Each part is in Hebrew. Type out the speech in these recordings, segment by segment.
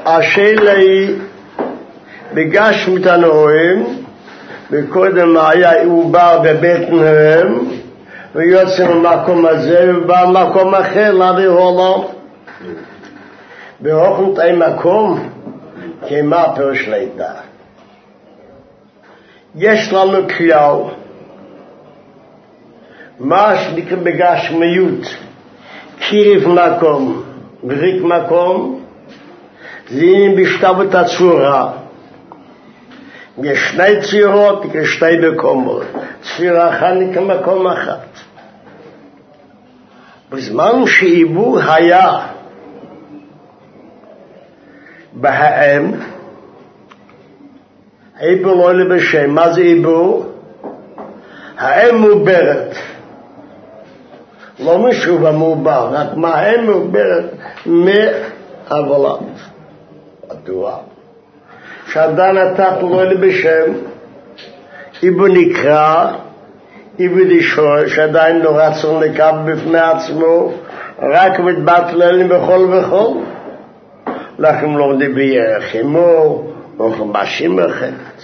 השאלה היא, בגשמיות הנורים, וקודם היה עובר בבטנם, ויוצא במקום הזה, ובא במקום אחר להביא עולם. באופן תאי מקום, כמה פירוש לידה. יש לנו כלל, מה שנקרא בגשמיות, קירב מקום, וריק מקום, זה בשתוות הצורה. יש שני ציורות, יש שתי מקומות. צורה אחת נקרא מקום אחת. בזמן שעיבור היה בהאם, עיבור לא עולה בשם. מה זה עיבור? האם מוברת. לא משוב המובר, רק מה האם מוברת מהבלט. מדוע? שעדיין התחת לא עולה בשם, עיבור נקרא, עיבור נשאר, שעדיין לא רצון לקבל בפני עצמו, רק מתבטללים בכל וכל. לכן לומדים בירך עמו, או חמשים אחרת.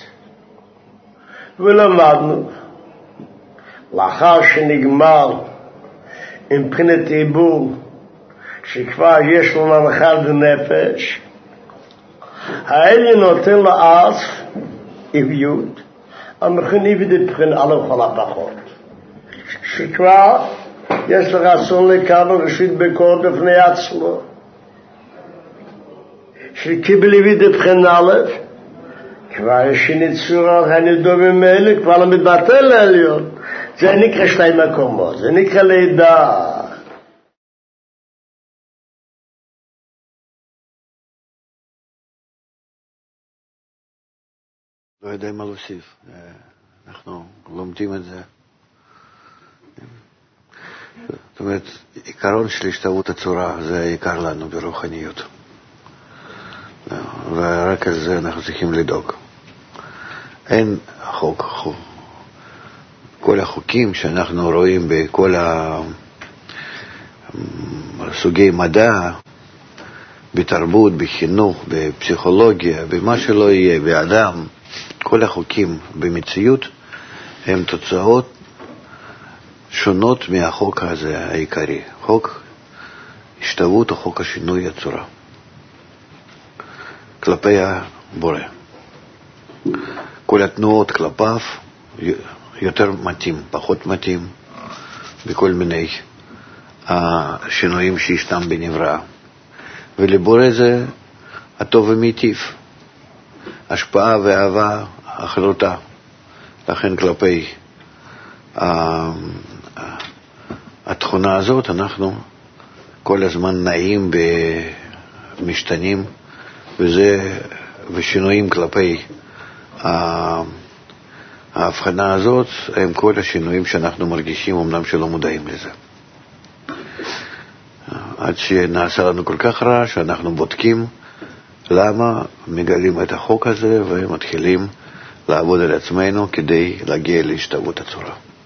ולמדנו, לאחר שנגמר עם בחינת עיבור, שכבר יש לו מנחל בנפש, העליון נותן לו אז עיביות, המכין עיבוד בחינת על כל הפחות. שכבר יש לו רצון לקבל רשות ביקורת בפני עצמו. שקיבל עיבוד בחינת א', כבר יש ניצורה, הנדו במילא, כבר לא מתבטל לעליון. זה נקרא שתי מקומות, זה נקרא לידה. לא יודע מה להוסיף, אנחנו לומדים את זה. זאת אומרת, עיקרון של השתוות הצורה זה העיקר לנו ברוחניות. ורק על זה אנחנו צריכים לדאוג. אין חוק, כל החוקים שאנחנו רואים בכל סוגי מדע, בתרבות, בחינוך, בפסיכולוגיה, במה שלא יהיה, באדם, כל החוקים במציאות הם תוצאות שונות מהחוק הזה העיקרי, חוק השתוות או חוק השינוי הצורה כלפי הבורא. כל התנועות כלפיו יותר מתאים, פחות מתאים, בכל מיני השינויים שישנם בנברא. ולבורא זה הטוב ומיטיב, השפעה ואהבה אחרותה. לכן כלפי התכונה הזאת אנחנו כל הזמן נעים במשתנים, ושינויים כלפי ההבחנה הזאת הם כל השינויים שאנחנו מרגישים, אמנם שלא מודעים לזה. עד שנעשה לנו כל כך רע שאנחנו בודקים למה, מגלים את החוק הזה ומתחילים לעבוד על עצמנו כדי להגיע להשתוות הצורה.